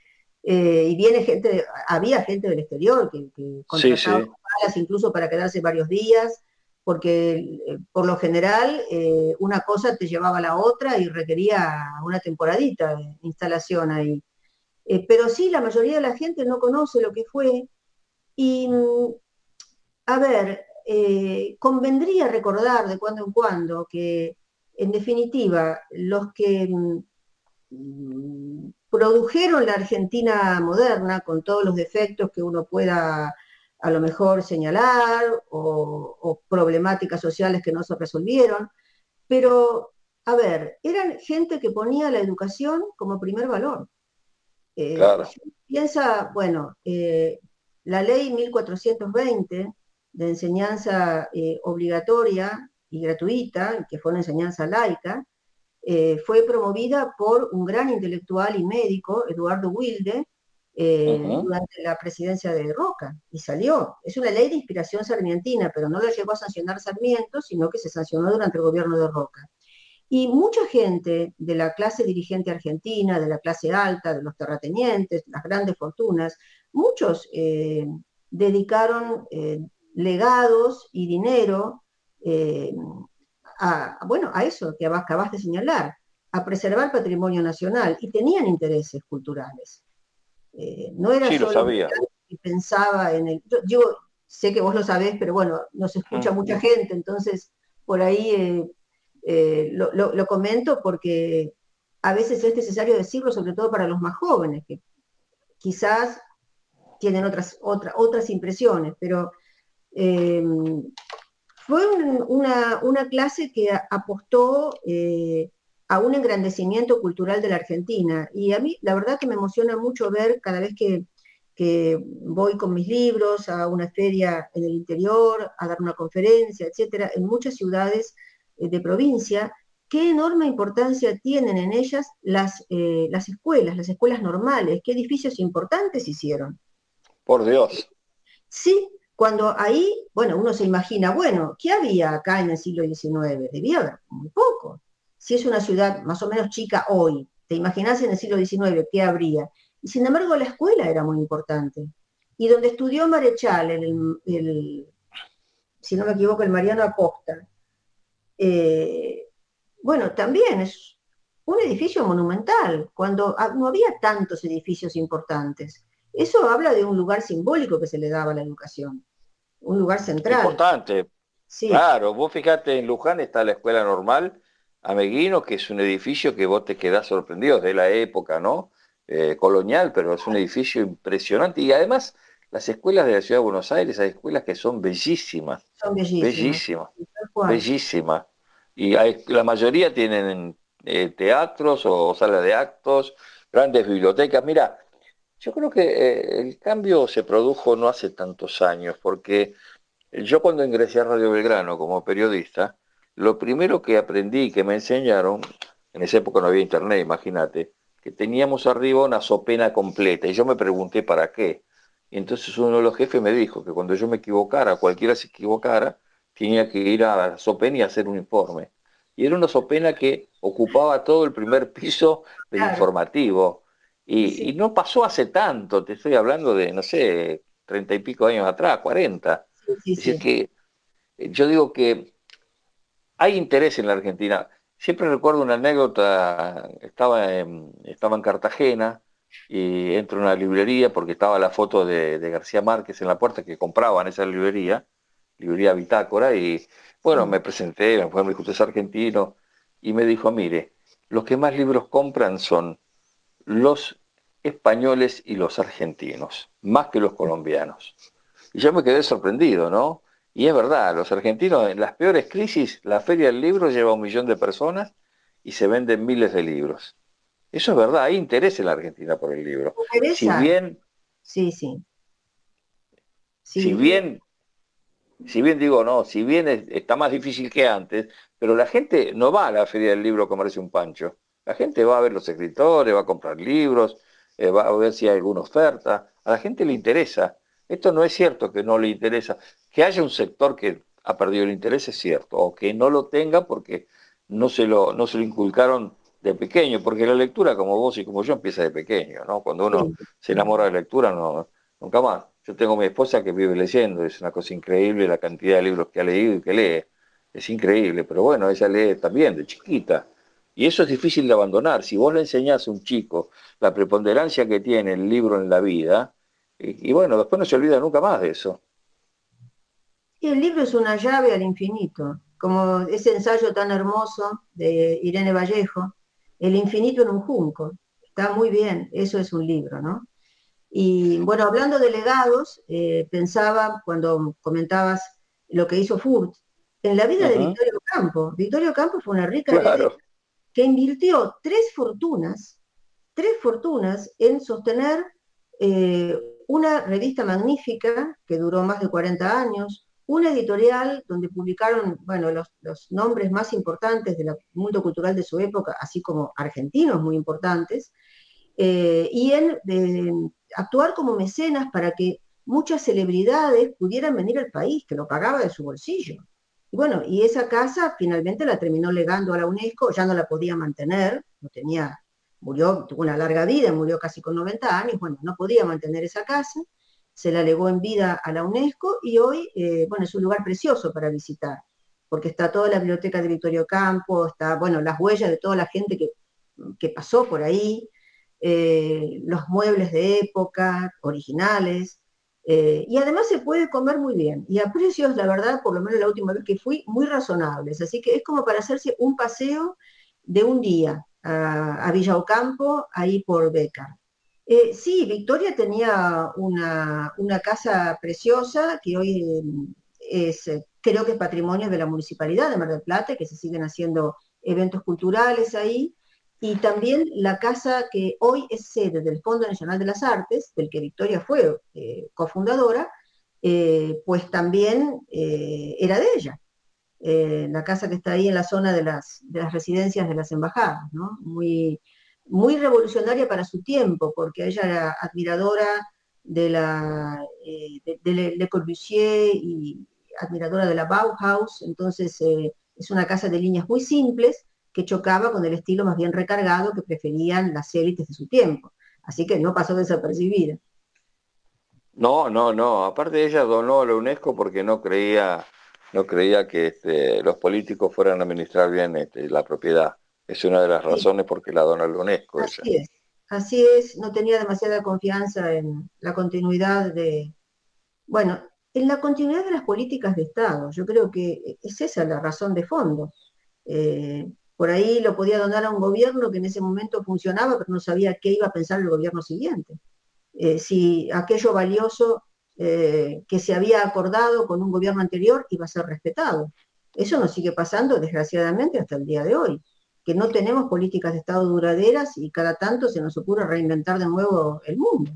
Y viene gente, había gente del exterior que Sí, contrataba sí. Los Talas incluso para quedarse varios días, porque por lo general una cosa te llevaba a la otra y requería una temporadita de instalación ahí. Pero sí, la mayoría de la gente no conoce lo que fue. Y, a ver, convendría recordar de cuando en cuando que, en definitiva, los que produjeron la Argentina moderna, con todos los defectos que uno pueda a lo mejor señalar, o problemáticas sociales que no se resolvieron, pero, a ver, eran gente que ponía la educación como primer valor. Claro. Piensa, bueno, la ley 1420 de enseñanza obligatoria y gratuita, que fue una enseñanza laica, fue promovida por un gran intelectual y médico, Eduardo Wilde, Ujú. durante la presidencia de Roca, y salió. Es una ley de inspiración sarmientina, pero no la llegó a sancionar Sarmiento, sino que se sancionó durante el gobierno de Roca. Y mucha gente de la clase dirigente argentina, de la clase alta, de los terratenientes, las grandes fortunas, muchos dedicaron legados y dinero eh, bueno, a eso que acabas de señalar, a preservar patrimonio nacional, y tenían intereses culturales. No era Sí, lo solo sabía. que pensaba en el... Yo sé que vos lo sabés, pero bueno, nos escucha Mm. mucha gente, entonces por ahí lo comento porque a veces es necesario decirlo, sobre todo para los más jóvenes, que quizás tienen otras impresiones, pero eh, fue una clase que apostó a un engrandecimiento cultural de la Argentina. Y a mí, la verdad que me emociona mucho ver cada vez que voy con mis libros a una feria en el interior, a dar una conferencia, etcétera, en muchas ciudades de provincia, qué enorme importancia tienen en ellas las escuelas normales, qué edificios importantes hicieron. Por Dios. Sí, cuando ahí, bueno, uno se imagina, bueno, ¿qué había acá en el siglo XIX? Debía haber muy poco. Si es una ciudad más o menos chica hoy, te imaginas en el siglo XIX qué habría. Y sin embargo la escuela era muy importante. Y donde estudió Marechal, si no me equivoco, el Mariano Acosta, eh, bueno, también es un edificio monumental, cuando no había tantos edificios importantes. Eso habla de un lugar simbólico que se le daba a la educación, un lugar central. Importante. Sí, Claro, vos fijate, en Luján está la Escuela Normal Ameguino, que es un edificio que vos te quedás sorprendido, es de la época, ¿no? Colonial, pero es un edificio impresionante y además las escuelas de la Ciudad de Buenos Aires, hay escuelas que son bellísimas, Son bellísimas, bellísimas, tal cual. bellísimas. Y la mayoría tienen teatros o salas de actos, grandes bibliotecas. Mira, yo creo que el cambio se produjo no hace tantos años, porque yo cuando ingresé a Radio Belgrano como periodista, lo primero que aprendí y que me enseñaron, en esa época no había internet, imagínate, que teníamos arriba una sopena completa y yo me pregunté para qué. Y entonces uno de los jefes me dijo que cuando yo me equivocara, cualquiera se equivocara, tenía que ir a la sopena y hacer un informe. Y era una sopena que ocupaba todo el primer piso del Claro, informativo. Y sí, no pasó hace tanto, te estoy hablando de, no sé, 30 y pico años atrás, 40. sí, sí, Es decir, sí. que yo digo que hay interés en la Argentina. Siempre recuerdo una anécdota, estaba en Cartagena y entro en una librería porque estaba la foto de García Márquez en la puerta que compraban esa librería Bitácora, y bueno, Sí. me presenté, me dijo, usted es argentino, y me dijo, mire, los que más libros compran son los españoles y los argentinos, más que los colombianos. Y yo me quedé sorprendido, ¿no? Y es verdad, los argentinos en las peores crisis, la Feria del Libro lleva 1 millón de personas y se venden miles de libros. Eso es verdad, hay interés en la Argentina por el libro. Si Interesa, bien, sí, sí, si sí, bien, si bien digo, no, si bien está más difícil que antes, pero la gente no va a la Feria del Libro a comerse un pancho. La gente va a ver los escritores, va a comprar libros, va a ver si hay alguna oferta. A la gente le interesa. Esto no es cierto que no le interesa. Que haya un sector que ha perdido el interés es cierto, o que no lo tenga porque no se lo inculcaron de pequeño, porque la lectura, como vos y como yo, empieza de pequeño, ¿no? Cuando uno sí. se enamora de la lectura, no, nunca más. Yo tengo a mi esposa que vive leyendo, es una cosa increíble la cantidad de libros que ha leído y que lee. Es increíble, pero bueno, ella lee también de chiquita. Y eso es difícil de abandonar. Si vos le enseñás a un chico la preponderancia que tiene el libro en la vida, y bueno, después no se olvida nunca más de eso. Y el libro es una llave al infinito, como ese ensayo tan hermoso de Irene Vallejo, El infinito en un junco. Está muy bien, eso es un libro, ¿no? Y bueno, hablando de legados, pensaba cuando comentabas lo que hizo Furt, en la vida de Ujú, Victorio Campo. Victorio Campo fue una rica heredera claro. que invirtió tres fortunas en sostener eh, una revista magnífica que duró más de 40 años, una editorial donde publicaron, bueno, los nombres más importantes del mundo cultural de su época, así como argentinos muy importantes, y en actuar como mecenas para que muchas celebridades pudieran venir al país, que lo pagaba de su bolsillo. Y bueno, y esa casa finalmente la terminó legando a la UNESCO, ya no la podía mantener, no tenía, murió, tuvo una larga vida, murió casi con 90 años, bueno, no podía mantener esa casa, se la legó en vida a la UNESCO y hoy, bueno, es un lugar precioso para visitar, porque está toda la biblioteca de Victorio Campo, está, bueno, las huellas de toda la gente que pasó por ahí, los muebles de época, originales, y además se puede comer muy bien, y a precios, la verdad, por lo menos la última vez que fui, muy razonables, así que es como para hacerse un paseo de un día a Villa Ocampo, ahí por Becar. Sí, Victoria tenía una casa preciosa que hoy creo que es patrimonio de la Municipalidad de Mar del Plata, que se siguen haciendo eventos culturales ahí, y también la casa que hoy es sede del Fondo Nacional de las Artes, del que Victoria fue cofundadora, pues también era de ella. La casa que está ahí en la zona de las residencias de las embajadas, ¿no? Muy, muy revolucionaria para su tiempo, porque ella era admiradora de Le Corbusier y admiradora de la Bauhaus, entonces es una casa de líneas muy simples que chocaba con el estilo más bien recargado que preferían las élites de su tiempo. Así que no pasó desapercibida. No, no, no. Aparte ella donó a la UNESCO porque no creía que los políticos fueran a administrar bien la propiedad. Es una de las Sí, razones por qué la dona la UNESCO ella. así es. Así es, no tenía demasiada confianza en la continuidad bueno, en la continuidad de las políticas de Estado. Yo creo que es esa la razón de fondo. Por ahí lo podía donar a un gobierno que en ese momento funcionaba, pero no sabía qué iba a pensar el gobierno siguiente. Si aquello valioso que se había acordado con un gobierno anterior iba a ser respetado. Eso nos sigue pasando, desgraciadamente, hasta el día de hoy, que no tenemos políticas de Estado duraderas y cada tanto se nos ocurre reinventar de nuevo el mundo.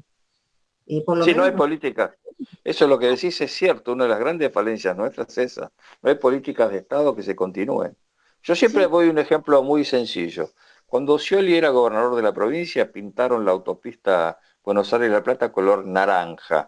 Y por lo Sí, no menos hay política. Eso es lo que decís, es cierto, una de las grandes falencias nuestras es esa. No hay políticas de Estado que se continúen. Yo siempre sí. doy un ejemplo muy sencillo. Cuando Scioli era gobernador de la provincia, pintaron la autopista Buenos Aires-La Plata color naranja.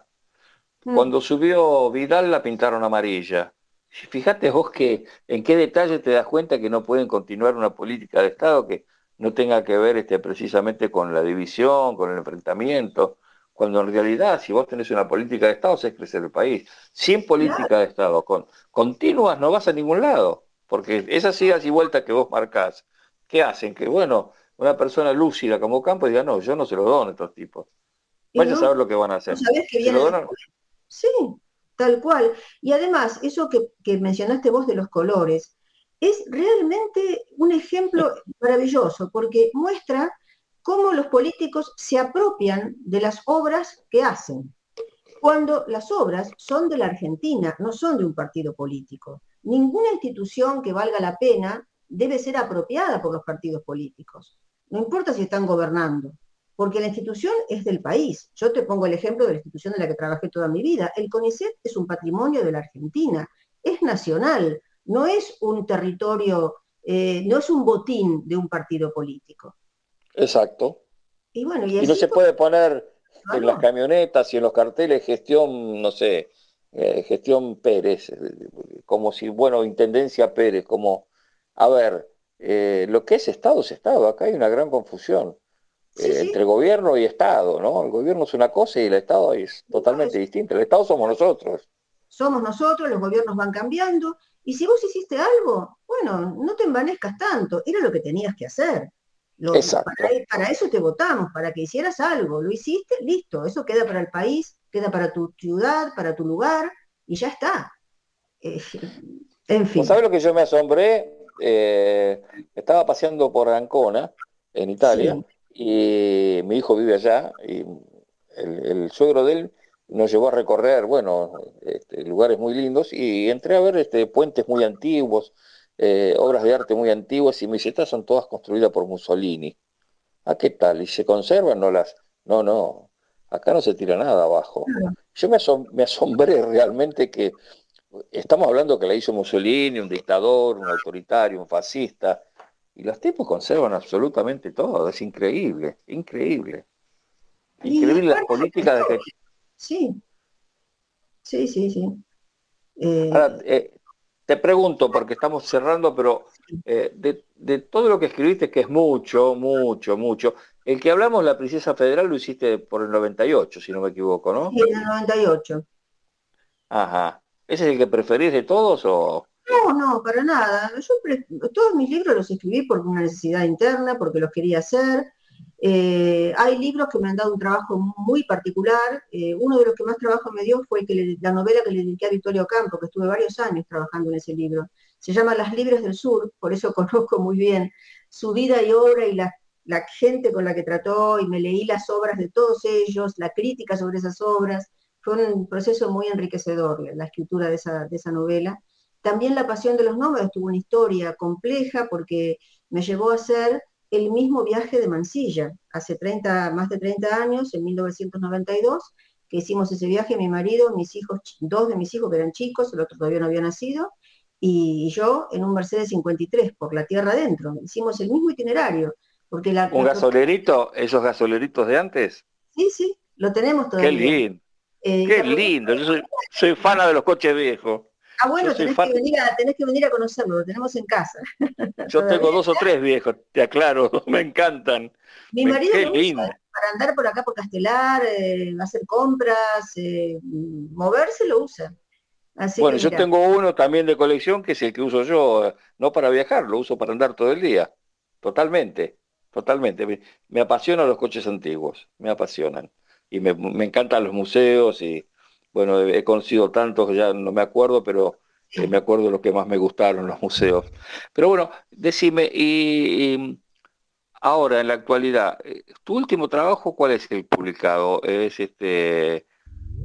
Mm. Cuando subió Vidal la pintaron amarilla. Fíjate vos que en qué detalle te das cuenta que no pueden continuar una política de Estado que no tenga que ver precisamente con la división, con el enfrentamiento, cuando en realidad si vos tenés una política de Estado, haces crecer el país. Sin Claro, política de Estado, con continuas no vas a ningún lado, porque esas idas y vueltas que vos marcás, ¿qué hacen? Que bueno, una persona lúcida como Campo diga, no, yo no se lo doy a estos tipos. y Vaya a no, saber lo que van a no hacer. sabés que Se lo viene donan. después. Sí, tal cual. Y además, eso que mencionaste vos de los colores, es realmente un ejemplo maravilloso, porque muestra cómo los políticos se apropian de las obras que hacen, cuando las obras son de la Argentina, no son de un partido político. Ninguna institución que valga la pena debe ser apropiada por los partidos políticos. No importa si están gobernando, porque la institución es del país. Yo te pongo el ejemplo de la institución en la que trabajé toda mi vida. El CONICET es un patrimonio de la Argentina, es nacional, no es un territorio, no es un botín de un partido político. Exacto. Y bueno, y Y no así se puede poner en las valor. camionetas y en los carteles gestión, no sé, gestión Pérez, como si, bueno, Intendencia Pérez, como, a ver, lo que es Estado es Estado, acá hay una gran confusión Sí, sí, entre gobierno y Estado, ¿no? El gobierno es una cosa y el Estado es totalmente distinto, el Estado somos nosotros. somos nosotros, los gobiernos van cambiando, y si vos hiciste algo, bueno, no te envanezcas tanto, era lo que tenías que hacer. Exacto. Para eso te votamos, para que hicieras algo, lo hiciste, listo, eso queda para el país, queda para tu ciudad, para tu lugar, y ya está. Eh, en ¿Vos fin, sabés lo que yo me asombré? Estaba paseando por Ancona, en Italia, sí. y mi hijo vive allá, y el suegro de él nos llevó a recorrer, bueno, lugares muy lindos, y entré a ver puentes muy antiguos, obras de arte muy antiguas, y me dice, estas son todas construidas por Mussolini. Ah, ¿qué tal? ¿Y se conservan? No las... No, no, acá no se tira nada abajo. Claro. Yo me asombré realmente que estamos hablando que la hizo Mussolini, un dictador, un autoritario, un fascista, y los tipos conservan absolutamente todo, es increíble, increíble. Y es Increíble las parte de la políticas de que... historia, sí, sí, sí, sí. Ahora, Eh, te pregunto, porque estamos cerrando, pero de todo lo que escribiste, que es mucho, mucho, mucho, el que hablamos, La Princesa Federal, lo hiciste por el 98, si no me equivoco, sí, ¿no? en el 98. Ajá. ¿Ese es el que preferís de todos o...? No, no, para nada. Todos mis libros los escribí por una necesidad interna, porque los quería hacer. Hay libros que me han dado un trabajo muy particular. Uno de los que más trabajo me dio fue la novela que le dediqué a Victorio Campo, que estuve varios años trabajando en ese libro. Se llama Las Libres del Sur, por eso conozco muy bien su vida y obra y la gente con la que trató, y me leí las obras de todos ellos, la crítica sobre esas obras. Fue un proceso muy enriquecedor la escritura de esa novela. También La Pasión de los Nómadas tuvo una historia compleja porque me llevó a hacer el mismo viaje de Mansilla, hace más de 30 años, en 1992, que hicimos ese viaje, mi marido, mis hijos, dos de mis hijos que eran chicos, el otro todavía no había nacido, y yo en un Mercedes 53, por la tierra adentro. Hicimos el mismo itinerario, porque ¿Un gasolerito? ¿Esos gasoleritos de antes? sí, sí, lo tenemos Qué todavía. lindo, Y qué lindo. Soy fana de los coches viejos. Yo bueno, soy fan. tenés que venir a conocerlo, lo tenemos en casa Yo todavía. tengo dos o tres viejos, te aclaro, me encantan. Mi marido Qué lo usa lindo. para andar por acá por Castelar, hacer compras, moverse lo usa. Así que Bueno, yo mira, tengo uno también de colección que es el que uso yo, no para viajar, lo uso para andar todo el día. Totalmente, totalmente. Me apasionan los coches antiguos, me apasionan. Y me encantan los museos y, bueno, he conocido tantos, ya no me acuerdo, pero me acuerdo de los que más me gustaron, los museos. Pero bueno, decime, y ahora, en la actualidad, ¿tu último trabajo cuál es el publicado? ¿Es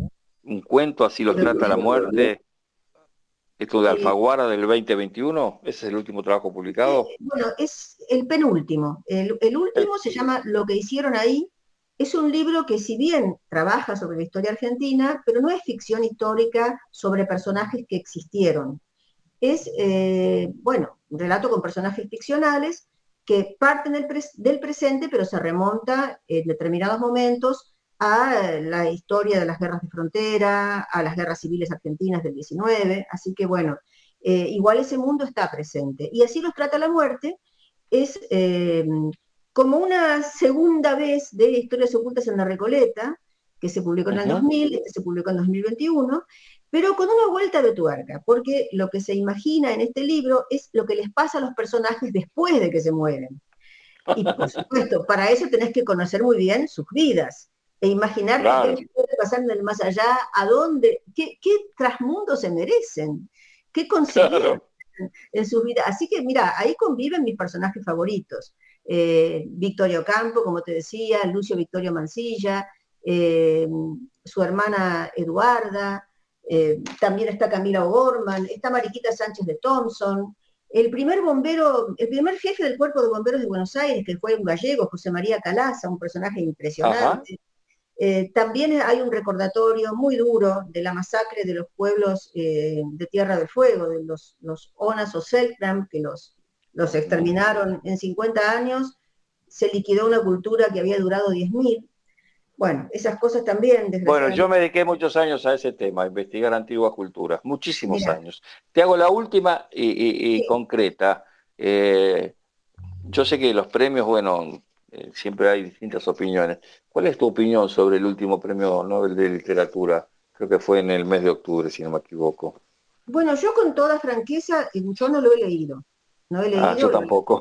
un cuento, así lo trata la muerte. Esto de Alfaguara del 2021, ¿ese es el último trabajo publicado? Bueno, es el penúltimo. El último se llama Lo que hicieron ahí. Es un libro que si bien trabaja sobre la historia argentina, pero no es ficción histórica sobre personajes que existieron. Es, bueno, un relato con personajes ficcionales que parten del presente, pero se remonta en determinados momentos a la historia de las guerras de frontera, a las guerras civiles argentinas del 19, así que bueno, igual ese mundo está presente. Y así los trata la muerte, es como una segunda vez de Historias ocultas en la Recoleta, que se publicó en el 2000, este se publicó en 2021, pero con una vuelta de tuerca, porque lo que se imagina en este libro es lo que les pasa a los personajes después de que se mueren. Y por supuesto, para eso tenés que conocer muy bien sus vidas e imaginar qué puede pasar en el más allá, a dónde, qué trasmundo se merecen, qué consiguieron en sus vidas. Así que mira, ahí conviven mis personajes favoritos. Victorio Ocampo, como te decía, Lucio Victorio Mansilla, su hermana Eduarda, también está Camila O'Gorman, está Mariquita Sánchez de Thompson, el primer jefe del Cuerpo de Bomberos de Buenos Aires, que fue un gallego, José María Calaza, un personaje impresionante. También hay un recordatorio muy duro de la masacre de los pueblos de Tierra del Fuego, de los Onas o Selknam, que los exterminaron en 50 años, se liquidó una cultura que había durado 10.000. Bueno, esas cosas también, Bueno, yo me dediqué muchos años a ese tema, a investigar antiguas culturas, muchísimos años. Te hago la última y concreta. Yo sé que los premios, bueno, siempre hay distintas opiniones. ¿Cuál es tu opinión sobre el último premio Nobel de Literatura? Creo que fue en el mes de octubre, si no me equivoco. Bueno, yo con toda franqueza, yo no lo he leído. No he leído. Yo tampoco.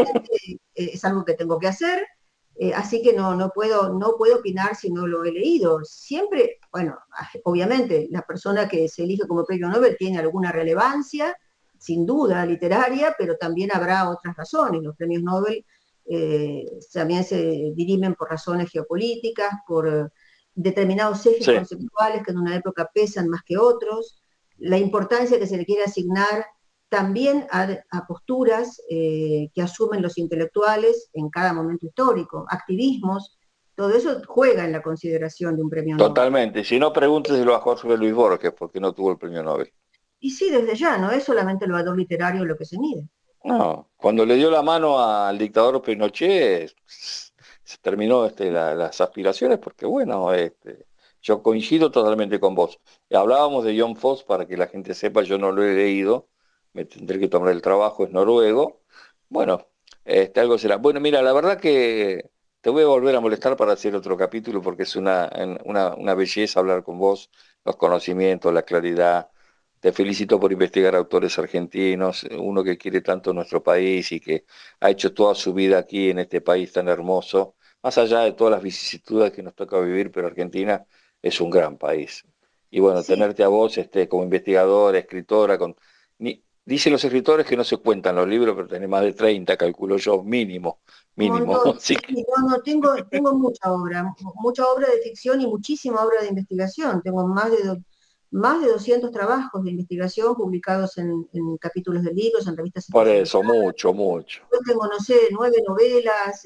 Es algo que tengo que hacer. Así que no puedo opinar si no lo he leído. Siempre, bueno, obviamente la persona que se elige como premio Nobel tiene alguna relevancia, sin duda literaria, pero también habrá otras razones. Los premios Nobel también se dirimen por razones geopolíticas, por determinados ejes conceptuales que en una época pesan más que otros, la importancia que se le quiere asignar también a posturas que asumen los intelectuales en cada momento histórico, activismos, todo eso juega en la consideración de un premio Nobel. Totalmente, si no pregúnteselo a Jorge Luis Borges, porque no tuvo el premio Nobel. Y sí, desde ya, no es solamente el valor literario lo que se mide. No, cuando le dio la mano al dictador Pinochet, se terminó las aspiraciones, porque bueno, yo coincido totalmente con vos. Hablábamos de John Foss, para que la gente sepa, yo no lo he leído, me tendré que tomar el trabajo, es noruego. Bueno, algo será. Bueno, mira, la verdad que te voy a volver a molestar para hacer otro capítulo, porque es una belleza hablar con vos, los conocimientos, la claridad. Te felicito por investigar autores argentinos, uno que quiere tanto nuestro país y que ha hecho toda su vida aquí en este país tan hermoso, más allá de todas las vicisitudes que nos toca vivir, pero Argentina es un gran país. Y bueno, tenerte a vos como investigadora, escritora, dicen los escritores que no se cuentan los libros, pero tenés más de 30, calculo yo, mínimo. Sí, tengo mucha obra de ficción y muchísima obra de investigación. Tengo más de 200 trabajos de investigación publicados en capítulos de libros, en revistas. Por eso, mucho. Yo tengo, no sé, 9 novelas,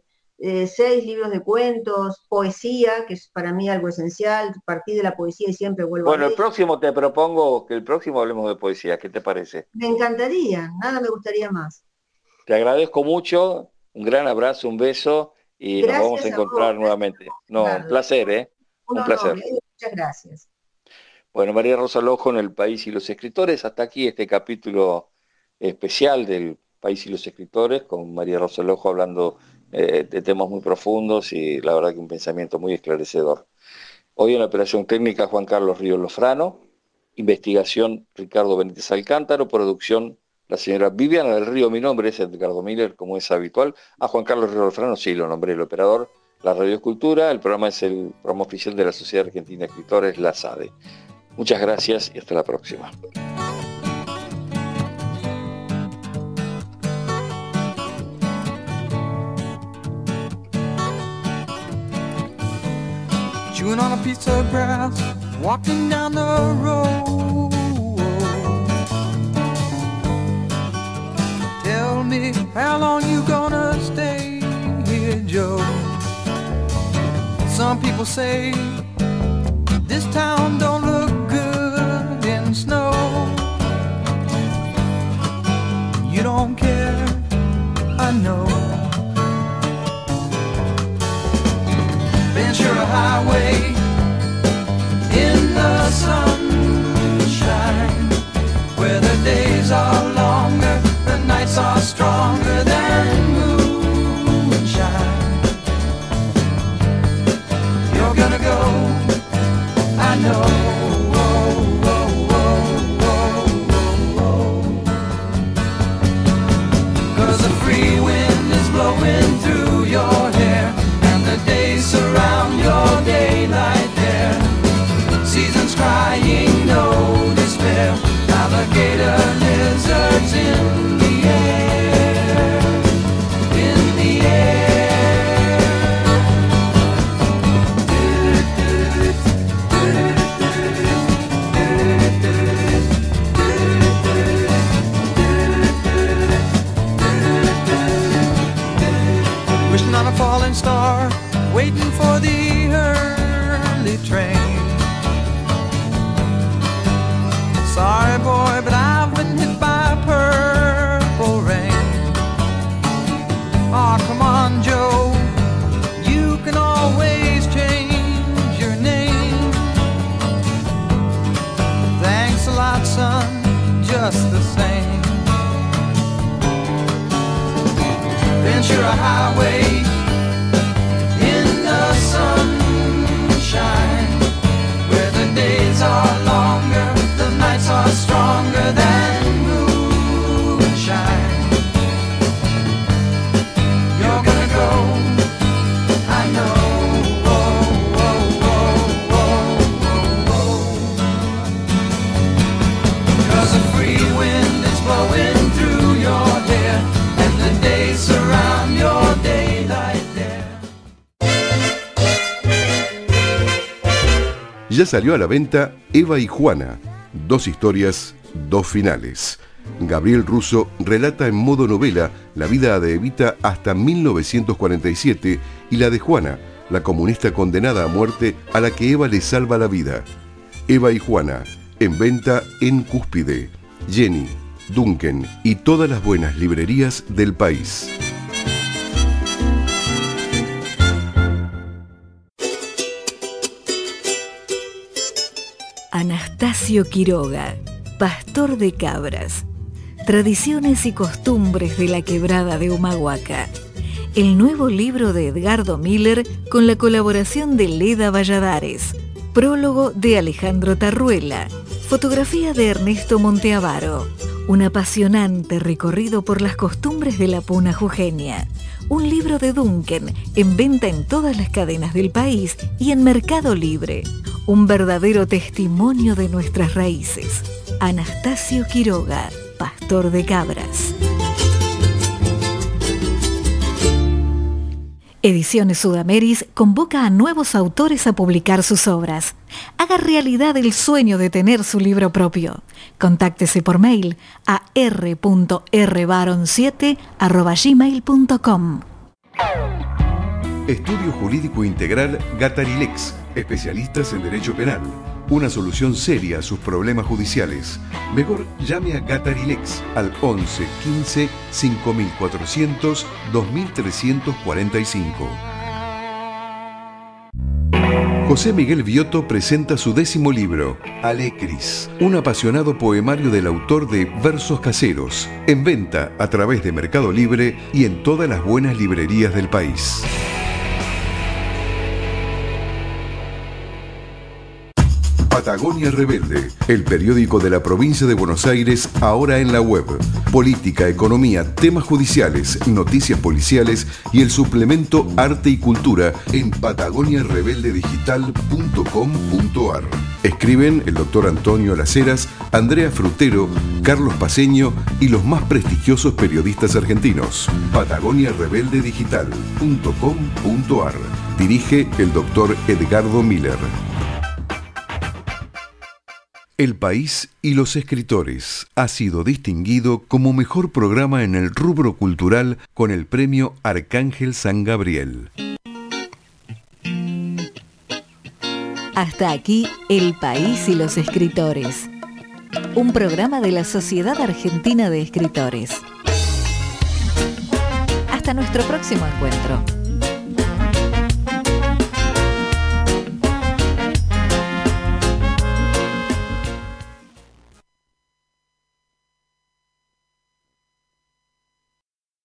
6 libros de cuentos, poesía, que es para mí algo esencial. Partí de la poesía y siempre vuelvo a Bueno, el próximo te propongo que el próximo hablemos de poesía. ¿Qué te parece? Me encantaría, nada me gustaría más. Te agradezco mucho, un gran abrazo, un beso y gracias, nos vamos a encontrar nuevamente. No, un placer, un placer. Muchas gracias. Bueno, María Rosa Lojo en El País y los Escritores. Hasta aquí este capítulo especial del País y los Escritores, con María Rosa Lojo hablando de temas muy profundos y la verdad que un pensamiento muy esclarecedor. Hoy en la operación técnica Juan Carlos Ríos Lofrano, investigación Ricardo Benítez Alcántaro, producción la señora Viviana del Río. Mi nombre es Edgardo Miller, como es habitual. A Juan Carlos Ríos Lofrano sí lo nombré el operador. La Radio Escultura, el programa es el programa oficial de la Sociedad Argentina de Escritores, la SADE. Muchas gracias y hasta la próxima. Chewing on a piece of grass, walking down the road. Tell me, how long you gonna stay here, Joe? Some people say this town don't look good in snow. You don't care, I know. Ventura Highway in the sunshine, where the days are longer, the nights are stronger than moonshine. You're gonna go, I know. Free wind is blowing through your hair, and the days surround your daylight there. Seasons crying, no despair. Alligator lizards in the air, in the air. Wishing on a falling star, waiting for the early train. Sorry boy, but I've been hit by purple rain. Oh, come on, Joe, you can always change your name. Thanks a lot, son, just the same. Ventura Highway in the sunshine, where the days are longer, the nights are stronger than moonshine. You're gonna go, I know. Cause a free wind is blowing through your hair, and the days surround your daylight there. Ya salió a la venta Eva y Juana, 2 historias, 2 finales. Gabriel Russo relata en modo novela la vida de Evita hasta 1947 y la de Juana, la comunista condenada a muerte a la que Eva le salva la vida. Eva y Juana, en venta en Cúspide, Jenny, Duncan y todas las buenas librerías del país. Anastasio Quiroga, pastor de cabras. Tradiciones y costumbres de la quebrada de Humahuaca. El nuevo libro de Edgardo Miller con la colaboración de Leda Valladares. Prólogo de Alejandro Tarruela. Fotografía de Ernesto Monteavaro. Un apasionante recorrido por las costumbres de la puna jujeña. Un libro de Duncan, en venta en todas las cadenas del país y en Mercado Libre. Un verdadero testimonio de nuestras raíces. Anastasio Quiroga, pastor de cabras. Ediciones Sudameris convoca a nuevos autores a publicar sus obras. Haga realidad el sueño de tener su libro propio. Contáctese por mail a r.rbaron7@gmail.com. Estudio Jurídico Integral Gatarilex, especialistas en derecho penal. Una solución seria a sus problemas judiciales. Mejor llame a Gatarilex al 11 15 5400 2345. José Miguel Viotto presenta su 10º libro, Alecris, un apasionado poemario del autor de Versos Caseros, en venta a través de Mercado Libre y en todas las buenas librerías del país. Patagonia Rebelde, el periódico de la provincia de Buenos Aires, ahora en la web. Política, economía, temas judiciales, noticias policiales y el suplemento Arte y Cultura en patagoniarebeldedigital.com.ar. Escriben el doctor Antonio Laceras, Andrea Frutero, Carlos Paceño y los más prestigiosos periodistas argentinos. patagoniarebeldedigital.com.ar. Dirige el doctor Edgardo Miller. El País y los Escritores ha sido distinguido como mejor programa en el rubro cultural con el premio Arcángel San Gabriel. Hasta aquí El País y los Escritores, un programa de la Sociedad Argentina de Escritores. Hasta nuestro próximo encuentro.